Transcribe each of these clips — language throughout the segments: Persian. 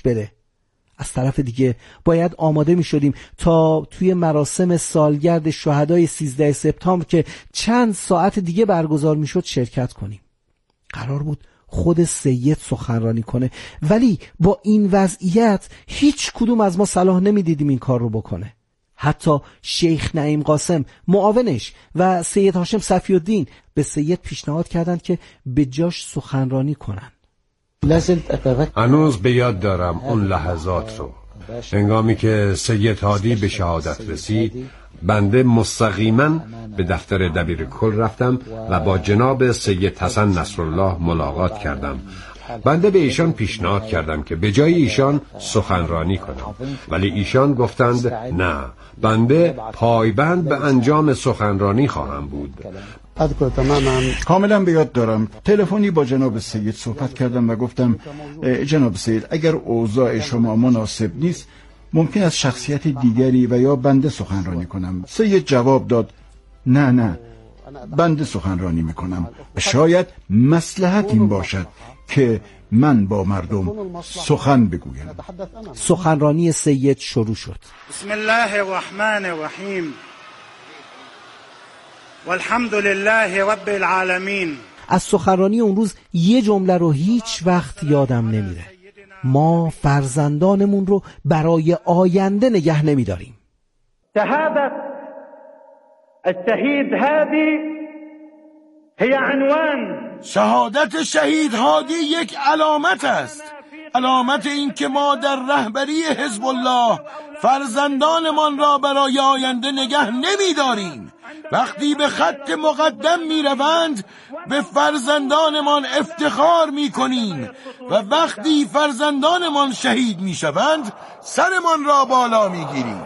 بره. از طرف دیگه باید آماده می شدیم تا توی مراسم سالگرد شهدای 13 سپتامبر که چند ساعت دیگه برگزار می شد شرکت کنیم. قرار بود خود سید سخنرانی کنه، ولی با این وضعیت هیچ کدوم از ما صلاح نمی دیدیم این کار رو بکنه. حتی شیخ نعیم قاسم معاونش و سید هاشم صفی الدین به سید پیشنهاد کردند که به جاش سخنرانی کنن. هنوز به یاد دارم اون لحظات رو. هنگامی که سید هادی به شهادت رسید، بنده مستقیما به دفتر دبیرکل رفتم و با جناب سید حسن نصرالله ملاقات کردم. بنده به ایشان پیشنهاد کردم که به جای ایشان سخنرانی کنم، ولی ایشان گفتند نه، بنده پایبند به انجام سخنرانی خواهم بود. کاملا به یاد دارم تلفنی با جناب سید صحبت کردم و گفتم جناب سید اگر اوضاع شما مناسب نیست ممکن است شخصیت دیگری و یا بنده سخنرانی کنم. سید جواب داد نه بنده سخنرانی میکنم، شاید مصلحت این باشد که من با مردم سخن بگویم. سخنرانی سید شروع شد. بسم الله الرحمن الرحیم والحمد لله رب العالمین. از سخنرانی اون روز یه جمله رو هیچ وقت یادم نمیره: ما فرزندانمون رو برای آینده نگه نمیداریم. شهادت الشهید هادی هی عنوان. شهادت شهید هادی یک علامت است، علامت این که ما در رهبری حزب الله فرزندانمان را برای آینده نگه نمی‌داریم. وقتی به خط مقدم می‌روند به فرزندانمان افتخار می‌کنیم و وقتی فرزندانمان شهید می‌شوند سرمان را بالا می‌گیریم.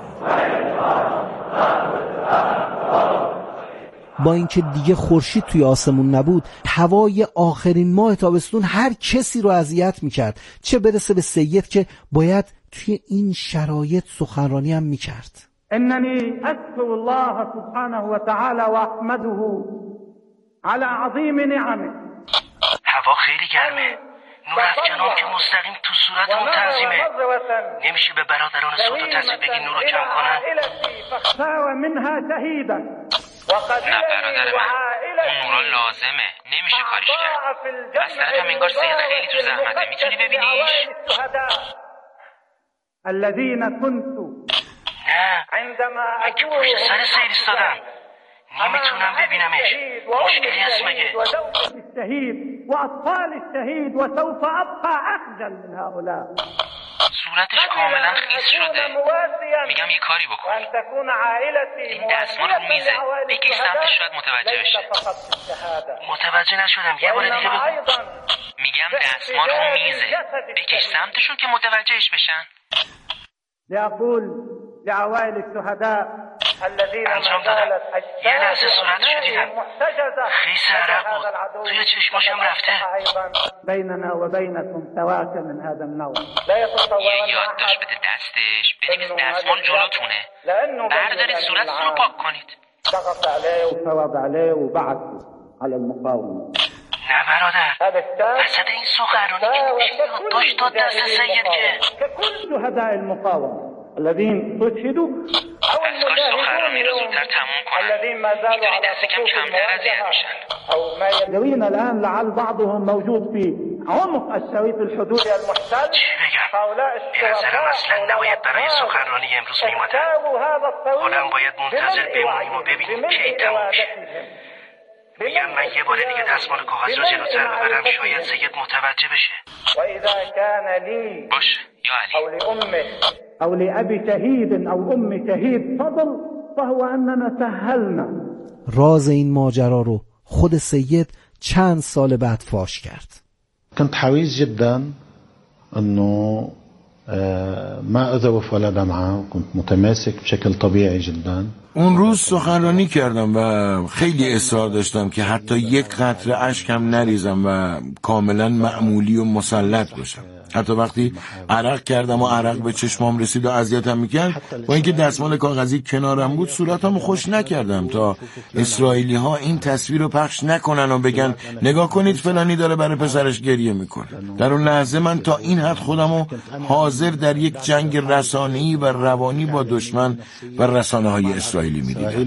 با اینکه دیگه خورشید توی آسمون نبود، هوای آخرین ماه تابستون هر کسی رو اذیت میکرد، چه برسه به سید که باید توی این شرایط سخنرانی هم میکرد. اننی اذکر الله سبحانه و تعالی و احمده على عظیم نعمه. هوا خیلی گرمه، نور افکنان که مستقیم تو صورتمون تنظیمه. نمیشه به برادران صوت و تصویر بگی نور رو کم کنن؟ منها شهیدا. نه برادر من، اون نورا لازمه، نمیشه کارش کرد. از طرف هم انگار سید خیلی تو زحمته، میتونی ببینیش؟ الذين كنت نه، من که پشت سر سید ایستادم، نمیتونم ببینمش. مشکلی هست مگه؟ الشهید و اطفال الشهید و سوف ابقى اخجل من هؤلاء. صورتش کاملا خیس شده. میگم یه کاری بکن، این دستمال رو میزه، بکش سمتش، شاید متوجه بشه. متوجه نشدم، یه بار دیگه بگو. میگم دستمال رو میزه، بکش سمتشون که متوجهش بشن. لأقول لعوائل الشهداء الذين انجام دادم. یه لحظه صورتشو دیدم، خیس عرق بود، توی چشماشم رفته. بيننا وبينكم سواك من هذا النوع. یه یادداشت بده دستش، بنویس دستمال جلوتونه، بردارید صورتتون رو پاک کنید. ضغط عليه وثوب عليه وبعث على المقاومة. نه برادر، وسط این سخنرانی که نمیشه یادداشت داد دست سید که كل شهداء المقاومة الذين استشهدوا. از کاش سخنرانی رو زودتر تموم کنن، میدونی دست کم کمتر اذیت میشن. او ما يدوين الان لعل بعضهم موجود في عمق الشريط الحدودي المحتل. چی بگم؟ به نظرم اصلا نباید برای سخنرانی امروز میمادن. حالا باید منتظر بمونیم و ببینیم کی تموم میشه. میگم من یه بار دیگه دستمال کاغذ رو جلوتر ببرم، شاید سید متوجه بشه. باشه یا علی. او لأبي شهيد او ام شهيد فضل فهو اننا سهلنا. راز این ماجرا رو خود سید چند سال بعد فاش کرد. كنت حريص جدا انه ما اذوف ولا دمعة، وكنت متماسك بشكل طبيعي جدا. اون روز سخنرانی کردم و خیلی اصرار داشتم که حتی یک قطره اشکم نریزم و کاملا معمولی و مسلط باشم. حتی وقتی عرق کردم و عرق به چشمام رسید و اذیتم میکرد، با اینکه دستمال کاغذی کنارم بود صورتمو خوش نکردم تا اسرائیلی ها این تصویر رو پخش نکنن و بگن نگاه کنید فلانی داره برای پسرش گریه میکنه. در اون لحظه من تا این حد خودمو حاضر در یک جنگ رسانه‌ای و روانی با دشمن و رسانه های اسرائیلی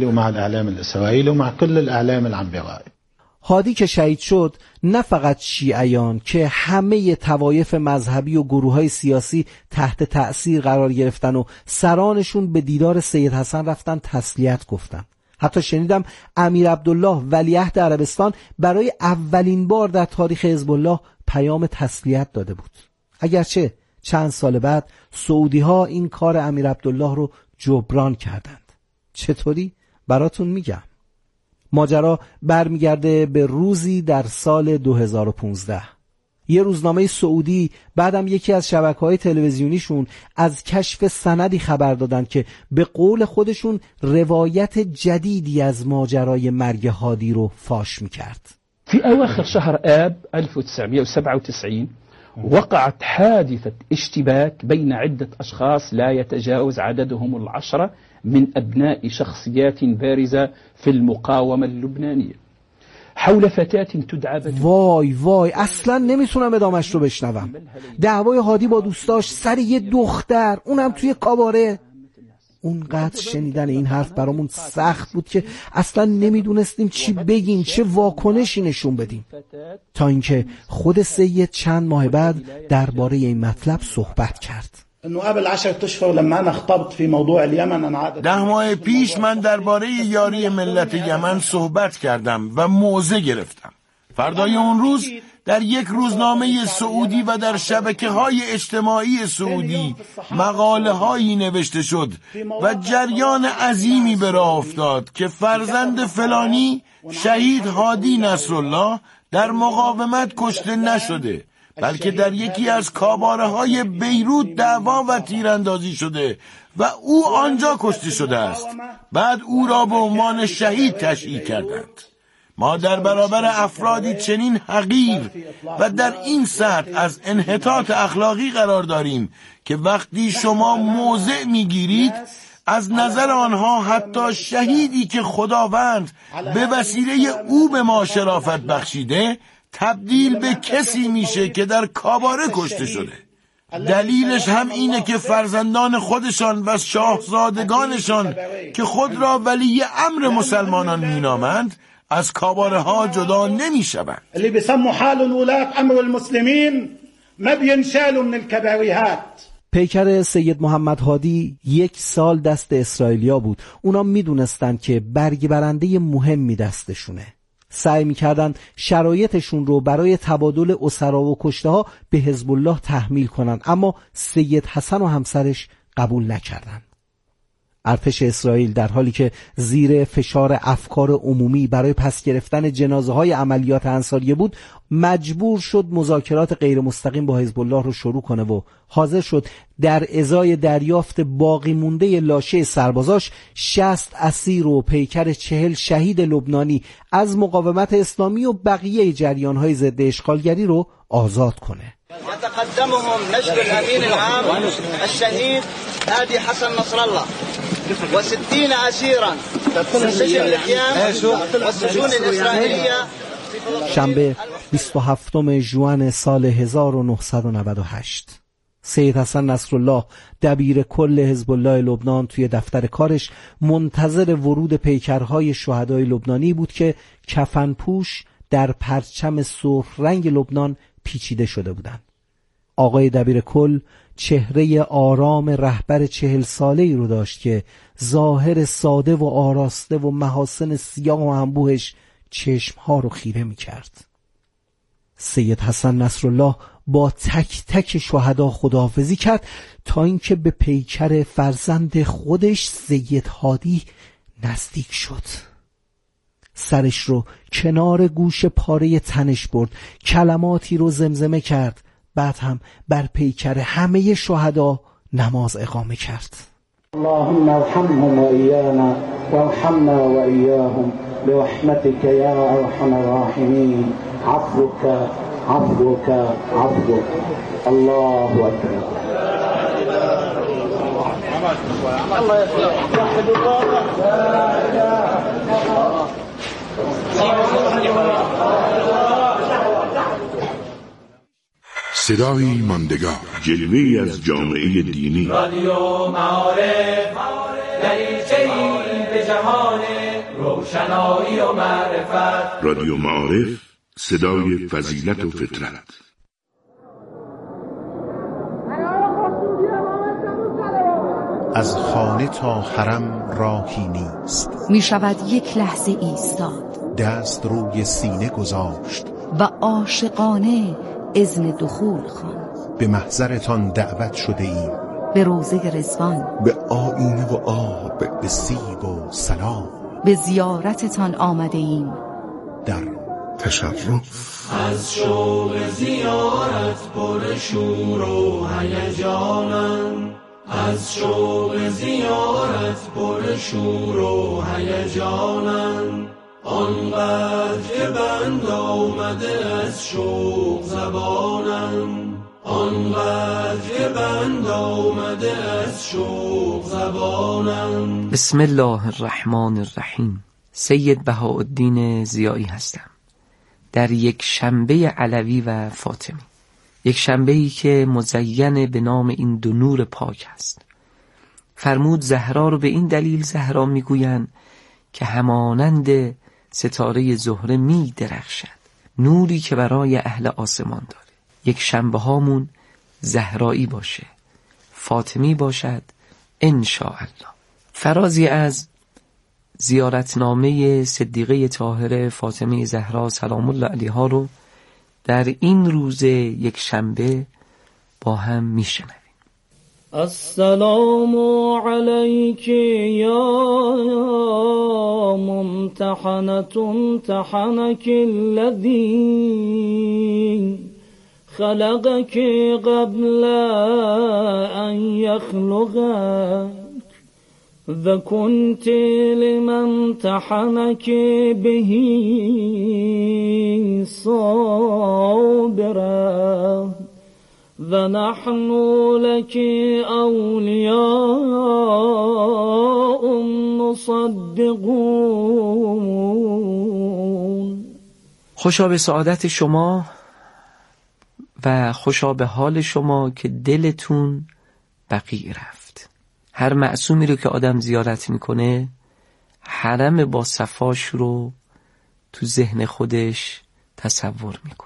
میدیدم. هادی که شهید شد نه فقط شیعیان که همه طوایف مذهبی و گروه‌های سیاسی تحت تأثیر قرار گرفتن و سرانشون به دیدار سید حسن رفتن تسلیت گفتن. حتی شنیدم امیر عبدالله ولیعهد عربستان برای اولین بار در تاریخ حزب الله پیام تسلیت داده بود. اگرچه چند سال بعد سعودی‌ها این کار امیر عبدالله رو جبران کردند. چطوری؟ براتون میگم. ماجرا برمیگرده به روزی در سال 2015. یه روزنامه سعودی بعدم یکی از شبکه‌های تلویزیونیشون از کشف سندی خبر دادن که به قول خودشون روایت جدیدی از ماجرای مرگ هادی رو فاش میکرد. في أواخر شهر آب 1997 وقعت حادثة اشتباك بين عدة أشخاص لا يتجاوز عددهم 10 من أبناء شخصيات بارزة في المقاومة اللبنانية حول فتاة تدعى وای اصلا نمیتونم ادامش رو بشنوم. دعوای هادی با دوستاش سر یه دختر، اونم توی کاباره. اونقدر شنیدن این حرف برامون سخت بود که اصلا نمیدونستیم چی بگیم، چه واکنشی نشون بدیم، تا اینکه خود سید چند ماه بعد درباره این مطلب صحبت کرد. 10 ماه پیش من درباره یاری ملت یمن صحبت کردم و موضع گرفتم. فردای اون روز در یک روزنامه سعودی و در شبکه‌های اجتماعی سعودی مقاله‌هایی نوشته شد و جریان عظیمی به راه افتاد که فرزند فلانی شهید هادی نصرالله در مقاومت کشته نشده، بلکه در یکی از کاباره‌های بیروت دعوا و تیراندازی شده و او آنجا کشته شده است. بعد او را به عنوان شهید تشییع کردند. ما در برابر افرادی چنین حقیر و در این سطح از انحطاط اخلاقی قرار داریم که وقتی شما موضع میگیرید از نظر آنها حتی شهیدی که خداوند به وسیله او به ما شرافت بخشیده تبدیل به کسی میشه که در کاباره کشته شده. دلیلش هم اینه که فرزندان خودشان و شاهزادگانشان که خود را ولی امر مسلمانان مینامند از کاباره ها جدا نمیشوند. اللي بيسموا حالهم ولاة امر المسلمين ما بينشالوا من الكباريهات. پیکر سید محمد هادی 1 سال دست اسرائیلیا بود. اونا میدونستن که برگ برنده مهمی دستشونه. سعی میکردن شرایطشون رو برای تبادل اسرا و کشته ها به حزب الله تحمیل کنن، اما سید حسن و همسرش قبول نکردن. ارتش اسرائیل در حالی که زیر فشار افکار عمومی برای پس گرفتن جنازه های عملیات انصاریه بود، مجبور شد مذاکرات غیر مستقیم با حزب الله رو شروع کنه و حاضر شد در ازای دریافت باقی مونده لاشه سربازاش 60 اسیر و پیکر 40 شهید لبنانی از مقاومت اسلامی و بقیه جریان‌های ضد اشغالگری رو آزاد کنه. يتقدمهم نجل الأمين العام الشهيد هادي حسن نصر الله و60 أسيرا في سجن القيام والسجون الإسرائيلية. شنبه 27 ژوئن سال 1998 سید حسن نصرالله دبیر کل حزب الله لبنان توی دفتر کارش منتظر ورود پیکرهای شهدای لبنانی بود که کفنپوش در پرچم سرخ رنگ لبنان پیچیده شده بودند. آقای دبیر کل چهره آرام رهبر 40 ساله‌ای رو داشت که ظاهر ساده و آراسته و محاسن سیاه و انبوهش چشمها رو خیره می کرد. سید حسن نصرالله با تک تک شهدا خداحافظی کرد تا اینکه به پیکر فرزند خودش سید هادی نزدیک شد. سرش رو کنار گوش پاره تنش برد، کلماتی رو زمزمه کرد، بعد هم بر پیکر همه شهدا نماز اقامه کرد. اللهم ارحمهم و ایانا وارحمنا وإياهم برحمتك يا أرحم الراحمين. عفوك عفوك عفوك. الله أكبر. الله يوحد الله. لا إله إلا الله. صدای ماندگار، جلوه‌ای از جامعه دینی. رادیو معارف، دریچه‌ای به جهان روشنایی و معرفت. رادیو معارف، صدای فضیلت و فطرت. از خانه تا حرم راهی نیست، می شود یک لحظه ایستاد، دست روی سینه گذاشت و عاشقانه اذن دخول خواند. به محضرتان دعوت شده ایم، به روضه رضوان، به آیینه و آب، به سیب و سلام، به زیارتتان آمده ایم. در تشرف از شوق زیارت پر شور و هیجانم، از شوق زیارت پر شور و هیجانم. آنقدر که بند آمده از شوق زبانم، آنقدر که بند آمده از شوق زبانم. بسم الله الرحمن الرحیم. سید بهاءالدین ضیایی هستم. در یک شنبه علوی و فاطمی، یک شنبه‌ای که مزین به نام این دو نور پاک است. فرمود زهرا رو به این دلیل زهرا میگویند که همانند ستاره زهره می درخشد، نوری که برای اهل آسمان داره. یک شنبه هامون زهرایی باشه، فاطمی باشد انشاءالله. فرازی از زیارتنامه صدیقه طاهره فاطمه زهرا سلام الله علیها رو در این روز یک شنبه با هم میشنویم. السلام علیک یا ممتحنة امتحنك الذی خلقك قبل ان يخلقك و كنت لمن امتحنك به صابرا و نحن لك اولیاء مصدقون. خوشا به سعادت شما و خوشا به حال شما که دلتون بقیع رفت. هر معصومی رو که آدم زیارت میکنه حرم با صفاش رو تو ذهن خودش تصور میکنه.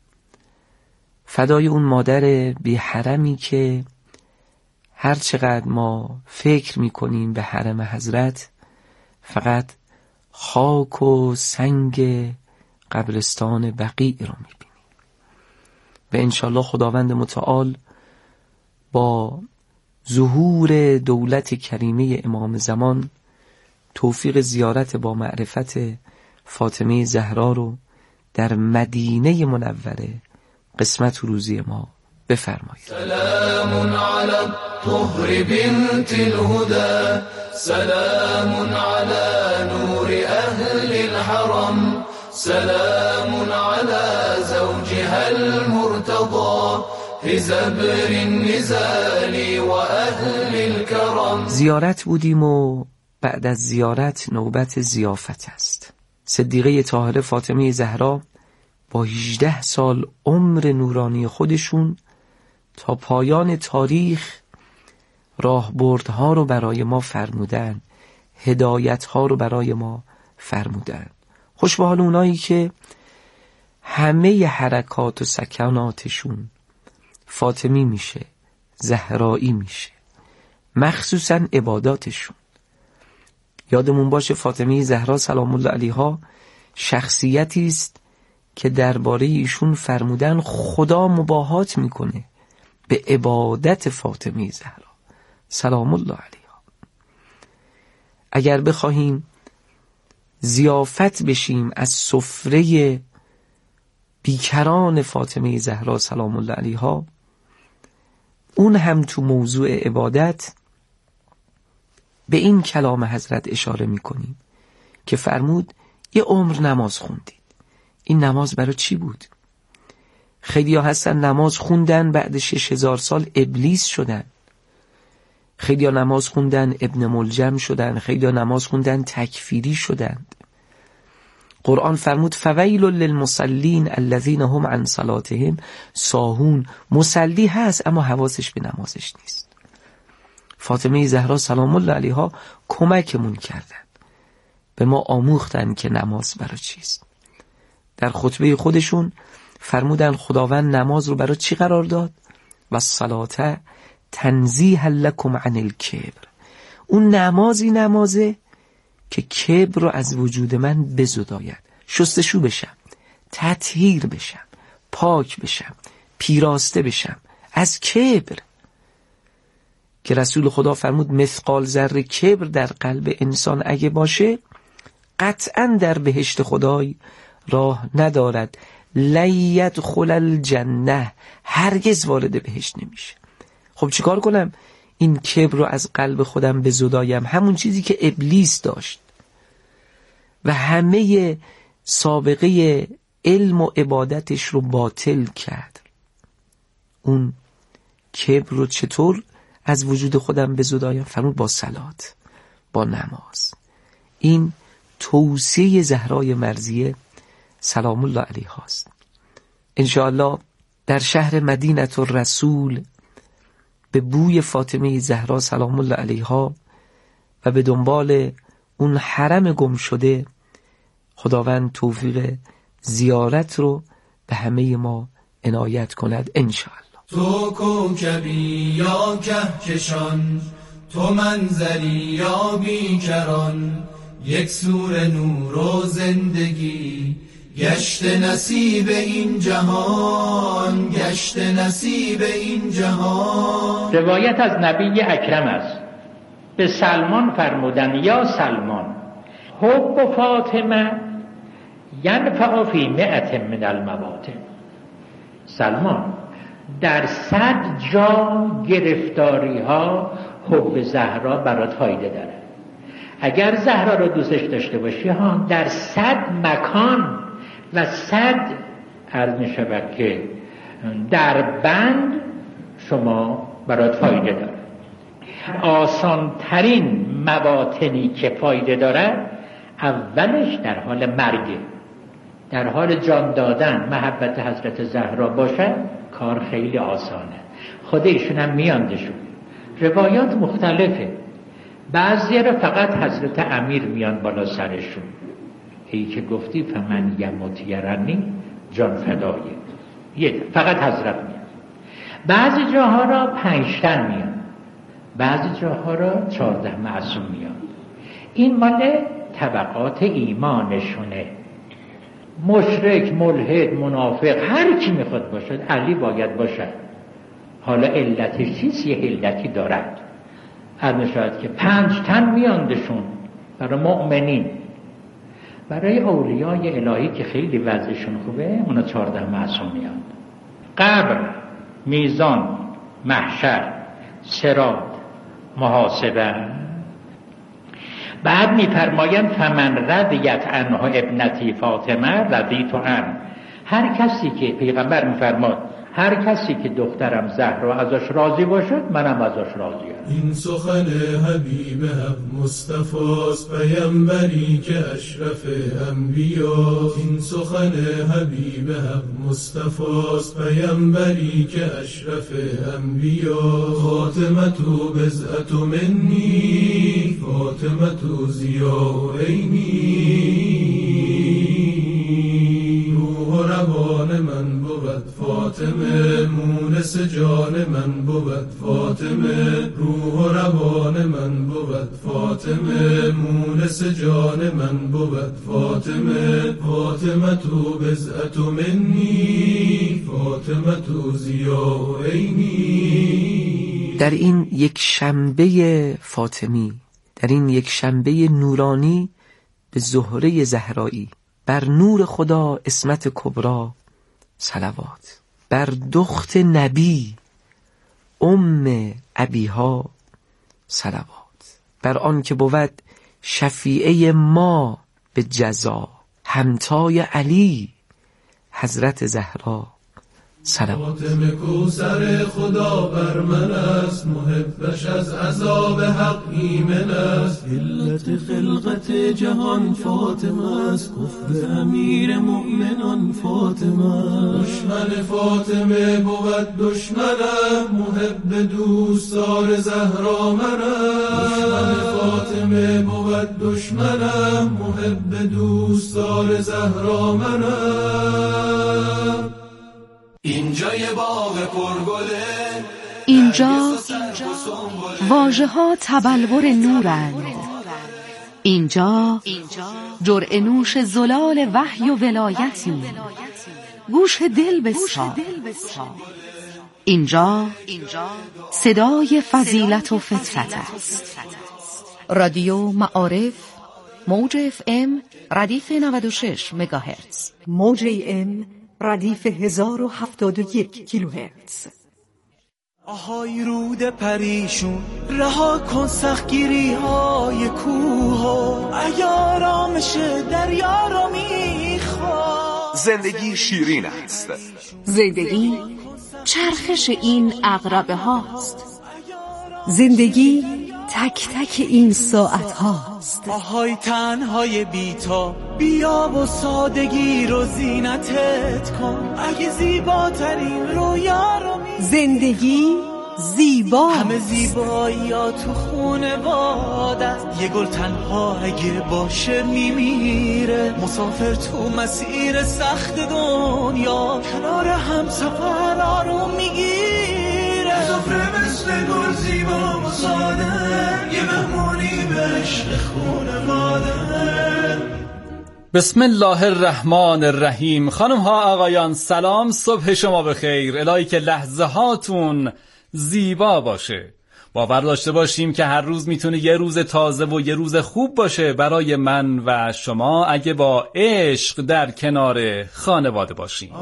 فدای اون مادر بی حرمی که هر چقدر ما فکر میکنیم به حرم حضرت فقط خاک و سنگ قبرستان بقیع رو میبینیم. و انشالله خداوند متعال با ظهور دولت کریمه امام زمان توفیق زیارت با معرفت فاطمه زهرا رو در مدینه منوره قسمت روزی ما بفرمایید. سلام علی الطهر بنت الهدى، سلام علی نور اهل الحرم، سلام علی زوجها المرتضى في زبر النزال و اهل الكرم. زیارت بودیم و بعد از زیارت نوبت ضیافت است. صدیقه طاهره فاطمه زهرا با 18 سال عمر نورانی خودشون تا پایان تاریخ راهبردها رو برای ما فرمودن، هدایتها رو برای ما فرمودن. خوش به حال اونایی که همه حرکات و سکناتشون فاطمی میشه، زهرایی میشه، مخصوصا عباداتشون. یادمون باشه فاطمه زهرا سلام الله علیها شخصیتی است که درباره ایشون فرمودن خدا مباهات میکنه به عبادت فاطمه زهرا سلام الله علیها. اگر بخواهیم ضیافت بشیم از سفره بیکران فاطمه زهرا سلام الله علیها، اون هم تو موضوع عبادت به این کلام حضرت اشاره میکنیم که فرمود یه عمر نماز خوندید. این نماز برای چی بود؟ خیلی ها هستن نماز خوندن بعد 6000 سال ابلیس شدن. خیلی ها نماز خوندن ابن ملجم شدن. خیلی ها نماز خوندن تکفیری شدند. قرآن فرمود فویل للمصلین الذین هم عن صلاتهم ساهون. مصلی هست اما حواسش به نمازش نیست. فاطمه زهرا سلام الله علیها کمکمون کردن، به ما آموختن که نماز برای چیست. در خطبه خودشون فرمودن خداوند نماز رو برای چی قرار داد؟ و الصلاة تنزیها لکم عن الکبر. اون نمازه که کبر رو از وجود من بزداید، شستشو بشم، تطهیر بشم، پاک بشم، پیراسته بشم از کبر. که رسول خدا فرمود مثقال ذره کبر در قلب انسان اگه باشه قطعا در بهشت خدای راه ندارد. لیدخل الجنه، هرگز وارد بهشت نمیشه. خب چیکار کنم این کبر رو از قلب خودم بزدایم؟ همون چیزی که ابلیس داشت و همه سابقه علم و عبادتش رو باطل کرد. اون کبر رو چطور از وجود خودم بزدایم؟ فرمود با صلات، با نماز. این توصیه زهرای مرضیه سلام الله علیها است. انشاءالله در شهر مدینه الرسول به بوی فاطمه زهرا سلام الله علیها و به دنبال اون حرم گم شده خداوند توفیق زیارت رو به همه ما عنایت کند انشاءالله. تو کوکبی یا کهکشان، تو منظری یا بیکران، یک سور نور و زندگی، گشت نصیب این جهان، گشت نصیب این جهان. روایت از نبی اکرم است، به سلمان فرمودن یا سلمان حب فاطمه ینفع فی 100 من المواطن. سلمان در 100 جا گرفتاری ها حب زهرا برات فایده داره. اگر زهرا رو دوستش داشته باشی ها در 100 مکان و 100 عرض می شود که در بند شما برات فایده داره. آسان ترین مواطنی که فایده داره اولش در حال مرگه، در حال جان دادن محبت حضرت زهرا باشه کار خیلی آسانه. خود ایشون هم میاندشون. روایات مختلفه، بعضی رو فقط حضرت امیر میان بالا سرشون، ای که گفتی فمن یموت یرنی جان فدایه، فقط حضرت میان. بعضی جاها را 5 تن میان، بعضی جاها را 14 معصوم میان. این مال طبقات ایمانشونه. مشرک، ملحد، منافق، هر کی میخواد باشد علی باید باشد. حالا علتش چیست؟ یه علتی دارد. هر شاید که 5 تن میاندشون برای مؤمنین. برای اولیای الهی که خیلی وضعشون خوبه اونا 14 معصوم میان. قبر، میزان، محشر، صراط، محاسبه. بعد میفرمایند فمن رضیت عنه ابنتی فاطمه رضیت عنه. هر کسی که پیغمبر میفرماد هر کسی که دخترم زهرا ازش راضی باشد منم ازش راضیم. این سخن حبیب حق مصطفاست، پیامبری که اشرف انبیاست. این سخن حبیب حق مصطفاست، پیامبری که اشرف انبیاست. فاطمه بضعة منی، فاطمه ضیاء عینی. روح روان من بود فاطمه، مونس جان من بود فاطمه. روح روان من بود فاطمه، مونس جان من بود فاطمه. فاطمه تو بضعة منی، فاطمه تو ضیاء عینی. در این یک شنبه فاطمی، در این یک شنبه نورانی به زهره زهرایی، بر نور خدا عصمت کبرا صلوات، بر دخت نبی ام ابیها صلوات. بر آن که بود شفیعه ما به جزا، همتای علی حضرت زهرا صلوات. فاطمه کوثر خدا بر من است، محبش از عذاب حق ایمن است. علت خلقت جهان فاطمه است، کفر امیر مؤمنان فاطمه است. دشمن فاطمه بود دشمنم، محب دوستدار زهرا منم. دشمن فاطمه بود دشمنم، محب دوستدار زهرا منم. اینجا یه باغ پرگله، اینجا واژه ها تبلور نورند. اینجا جرعه نوش زلال وحی و ولایتی، گوش دل بسپار. اینجا صدای فضیلت و فطرت است. رادیو معارف، موج FM ردیف 96 مگاهرتز، موج AM ردیف 1071 کیلوهرتز. آهای رود پریشون، رها کن سختگیری های کوه، اگه آرامش دریا رو میخواد. زندگی شیرین است، زندگی چرخش این عقربه هاست، زندگی تک تک این ساعت هاست. آهای تنهای بیتا، بیا و سادگی رو زینتت کن، اگه زیباترین رویا رو زندگی زیبا، همه زیبایی ها تو خونه بادت. یه گل تنها اگه باشه میمیره، مسافر تو مسیر سخت دنیا، کنار هم سفر آروم میگیره. زفره مثل گل زیبا و ساده، یه مهمونی به عشق خونه ماده. بسم الله الرحمن الرحیم. خانم ها آقایان سلام، صبح شما بخیر. الهی که لحظه هاتون زیبا باشه. باور داشته باشیم که هر روز میتونه یه روز تازه و یه روز خوب باشه برای من و شما اگه با عشق در کنار خانواده باشیم.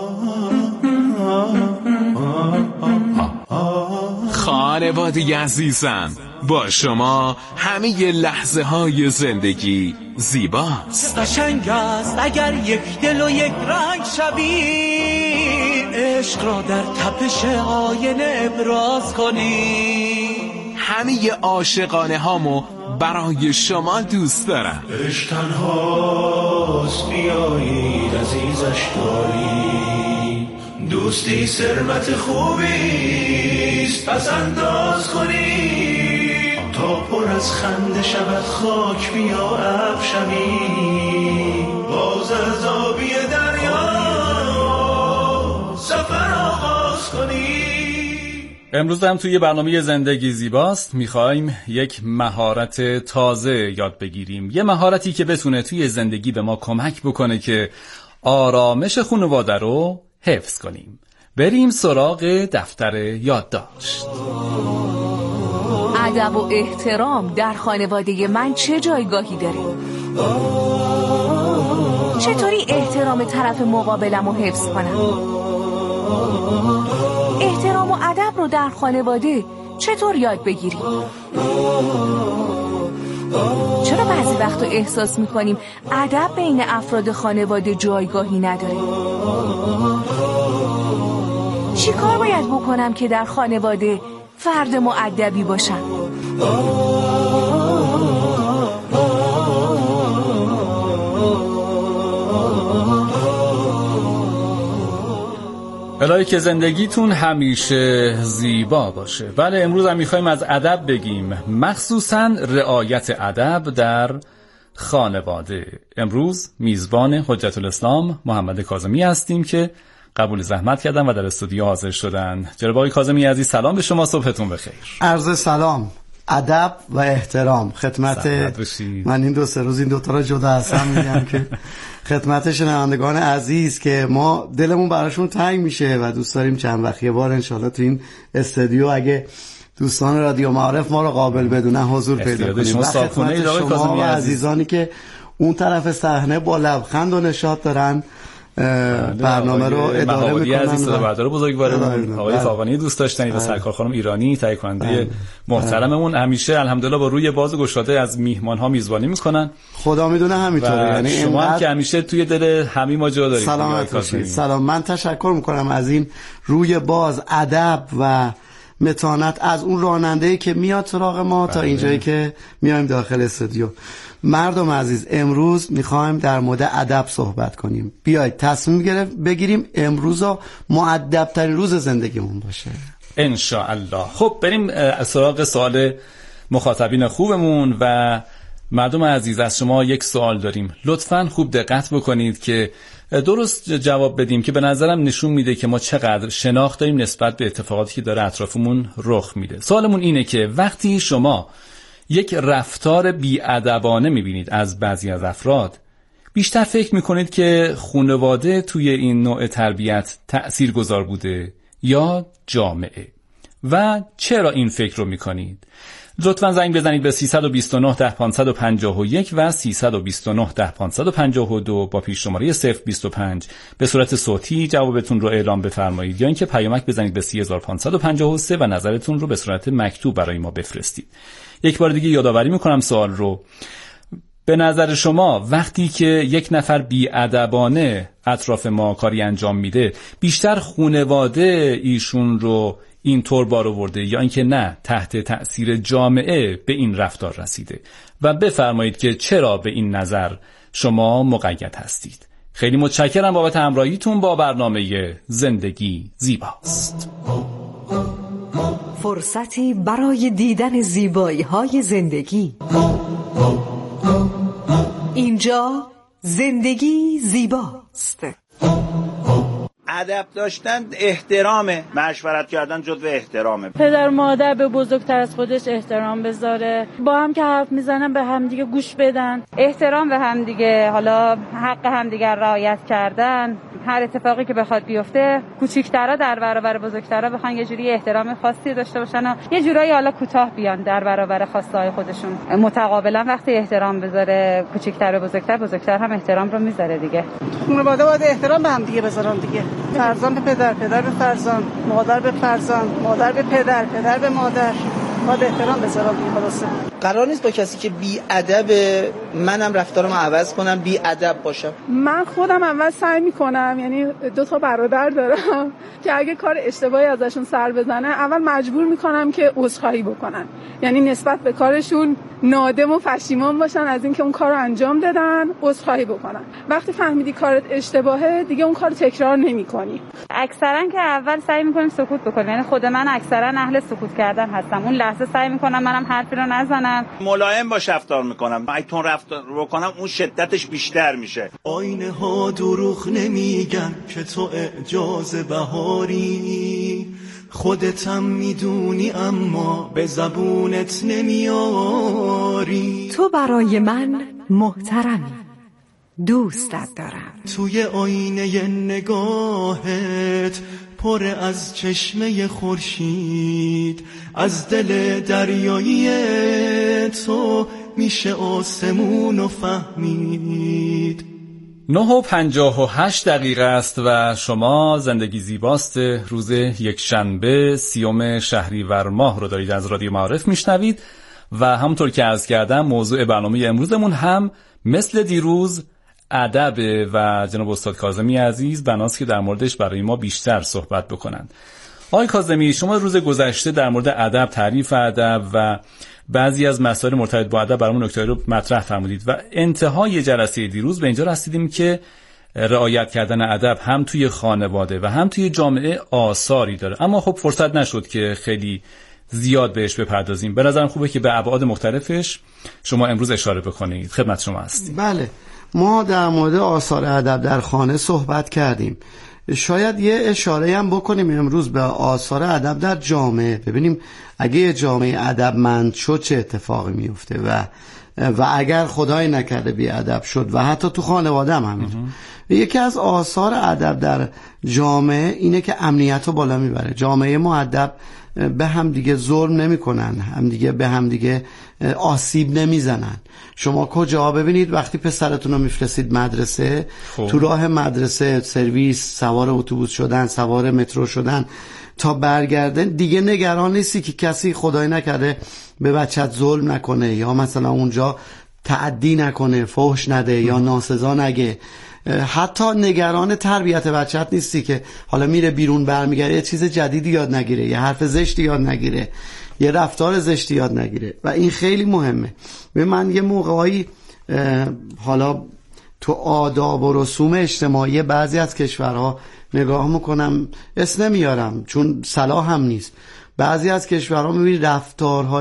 خانواده عزیزم، با شما همه لحظه های زندگی زیباست. قشنگ است اگر یک دل و یک رنگ شویم، عشق را در تپش آینه ابراز کنیم. همه عاشقانه هامو برای شما دوست دارم. عشق تنهاست، بیایید عزیزش داریم. دوستی ثروت خوبیست، پس انداز کنیم. تا پر از خنده شود خاک، بیا ابر شویم. باز از آبی دریا سفر آغاز کنیم. امروز هم توی برنامه زندگی زیباست میخوایم یک مهارت تازه یاد بگیریم. یه مهارتی که بتونه توی زندگی به ما کمک بکنه که آرامش خانواده رو حفظ کنیم. بریم سراغ دفتر یادداشت. ادب و احترام در خانواده من چه جایگاهی داره؟ چطوری احترام طرف مقابلم رو حفظ کنم؟ احترام و ادب رو در خانواده چطور یاد بگیریم؟ چرا بعضی وقتا احساس میکنیم ادب بین افراد خانواده جایگاهی نداره؟ چی کار باید بکنم که در خانواده فرد مؤدبی باشم؟ الهی که زندگیتون همیشه زیبا باشه. بله، امروز هم میخوایم از ادب بگیم، مخصوصاً رعایت ادب در خانواده. امروز میزبان حجت الاسلام محمد کاظمی هستیم که قبول زحمت کردن و در استودیو حاضر شدن. جناب آقای کاظمی عزیز سلام به شما، صبحتون بخیر. عرض سلام، ادب و احترام خدمت من. این 2-3 روز این دوتا را جدا هستم میگم که خدمت شنوندگان عزیز که ما دلمون براشون تنگ میشه و دوست داریم چند وقت یه بار انشالله تو این استودیو اگه دوستان رادیو معارف ما رو قابل بدونن حضور پیدا کنیم. و خدمت شما و عزیزانی که اون طرف صحنه با لبخند و نشاط دارن برنامه رو اداره میکنن. عزیز صدابردار بزرگوارمون آقای فاقانی دوست داشتنی و سرکار خانم ایرانی تهیه کننده محترممون همیشه الحمدلله با روی باز و گشاده از میهمان ها میزبانی میکنن. خدا میدونه همینطوره. یعنی شما هم که همیشه توی دل همه ما جا دارید. سلامت باشید. سلام. من تشکر میکنم از این روی باز، ادب و متانت از اون راننده‌ای که میاد سراغ ما تا اینجایی که میایم داخل استودیو. مردم عزیز، امروز میخوایم در مورد ادب صحبت کنیم. بیایید تصمیم بگیریم امروزا مؤدب‌ترین روز زندگیمون باشه ان شاء الله. خب بریم سراغ سوال مخاطبین خوبمون و مردم عزیز از شما یک سوال داریم. لطفاً خوب دقت بکنید که درست جواب بدیم که به نظرم نشون میده که ما چقدر شناخت داریم نسبت به اتفاقاتی که داره اطرافمون رخ میده. سوالمون اینه که وقتی شما یک رفتار بی‌ادبانه میبینید از بعضی از افراد، بیشتر فکر میکنید که خانواده توی این نوع تربیت تأثیرگذار بوده یا جامعه و چرا این فکر رو میکنید؟ لطفاً زنگ بزنید به 329 10 551 و 329 10 552 با پیش شماره 025 به صورت صوتی جوابتون رو اعلام بفرمایید یا اینکه پیامک بزنید به 3553 و نظرتون رو به صورت مکتوب برای ما بفرستید. یک بار دیگه یادآوری میکنم سوال رو. به نظر شما وقتی که یک نفر بی‌ادبانه اطراف ما کاری انجام میده، بیشتر خانواده ایشون رو این طور بار آورده یا اینکه نه تحت تأثیر جامعه به این رفتار رسیده؟ و بفرمایید که چرا به این نظر شما مقید هستید. خیلی متشکرم بابت همراهیتون با برنامه زندگی زیباست. فرصتی برای دیدن زیبایی‌های زندگی. اینجا زندگی زیباست. ادب داشتن احترامه، مشورت کردن جزو احترامه. پدر مادر به بزرگتر از خودش احترام بذاره، با هم که حرف میزنن به همدیگه گوش بدن، احترام به همدیگه، حالا حق همدیگه رعایت کردن. هر اتفاقی که بخواد بیفته کوچیک‌ترا در برابر بزرگترا بخوان یه جوری احترام خاصی داشته باشن و یه جورایی حالا کوتاه بیان در برابر خواسته‌های خودشون. متقابلا وقتی احترام بذاره کوچیک‌تر به بزرگتر، بزرگتر هم احترام رو میذاره دیگه. خانواده باید احترام به هم دیگه بذارن دیگه. فرزند به پدر، پدر به فرزند، مادر به فرزند، مادر به پدر، پدر به مادر. باید احترام بذارم دیگه. خلاصه قرار نیست با کسی که بی ادبه منم رفتارمو عوض کنم، بی ادب باشم. من خودم اول سعی میکنم، یعنی 2 برادر دارم که اگه کار اشتباهی ازشون سر بزنه اول مجبور میکنم که عذرخواهی بکنن، یعنی نسبت به کارشون نادم و پشیمان باشن از اینکه اون کارو انجام دادن، عذرخواهی بکنن. وقتی فهمیدی کارت اشتباهه دیگه اون کارو تکرار نمیکنی. اکثرا که اول سعی میکنیم سکوت بکنیم، یعنی خود من اکثرا اهل سکوت کردن هستم. اون لحظه سعی میکنم منم حرفی رو نزنم، ملایم باش رفتار میکنم. اگه تون رفتار بکنم اون شدتش بیشتر میشه. آینه ها دروغ نمیگن که تو اعجاز بهاری، خودتم میدونی اما به زبونت نمیاری. تو برای من محترمی، دوستت دارم. توی آینه نگاهت پر از چشمه خورشید، از دل دریایی تو میشه آسمون و فهمید. 9:58 است و شما زندگی زیباست روز یکشنبه 30 شهریور ماه رو دارید از رادیو معارف میشنوید و همونطور که عرض کردم موضوع برنامه امروزمون هم مثل دیروز ادب و جناب استاد کاظمی عزیز بناست که در موردش برای ما بیشتر صحبت بکنن. آقای کاظمی، شما روز گذشته در مورد ادب، تعریف ادب و بعضی از مسائل مرتبط با ادب برامون نکته‌ای رو مطرح فرمودید و انتهای جلسه دیروز به اینجا رسیدیم که رعایت کردن ادب هم توی خانواده و هم توی جامعه آثاری داره، اما خب فرصت نشد که خیلی زیاد بهش بپردازیم. به نظرم خوبه که به ابعاد مختلفش شما امروز اشاره بکنید. خدمت شما هستیم. بله، ما در مورد آثار ادب در خانه صحبت کردیم. شاید یه اشاره هم بکنیم امروز به آثار ادب در جامعه. ببینیم اگه یه جامعه ادبمند شد چه اتفاقی میفته و اگر خدای نکرده بی ادب شد و حتی تو خانواده هم همینطور. یکی از آثار ادب در جامعه اینه که امنیت رو بالا میبره. جامعه مؤدب به هم دیگه ظلم نمیکنن، هم دیگه به هم دیگه آسیب نمیزنن. شما کجا ببینید وقتی پسرتون رو میفرستید مدرسه، تو راه مدرسه سرویس، سوار اتوبوس شدن، سوار مترو شدن تا برگردن دیگه نگران نیستی که کسی خدای نکرده به بچت ظلم نکنه یا مثلا اونجا تعدی نکنه، فحش نده یا ناسزا نگه. حتی نگران تربیت بچت نیستی که حالا میره بیرون برمیگرده یه چیز جدیدی یاد نگیره، یه حرف زشتی یاد نگیره، یه رفتار زشتی یاد نگیره و این خیلی مهمه. به من یه موقعی حالا تو آداب و رسوم اجتماعی بعضی از کشورها نگاه میکنم، اسم نمیارم چون صلاح هم نیست، بعضی از کشورها میبینی رفتارهای